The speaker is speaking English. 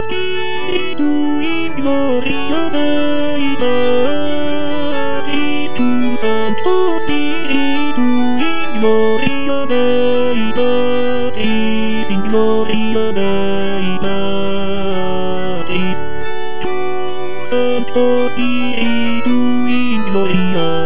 Spiritu in gloria Dei Patris, tu Sancto Spiritu in gloria Dei Patris, in gloria Dei Patris, tu Sancto Spiritu in gloria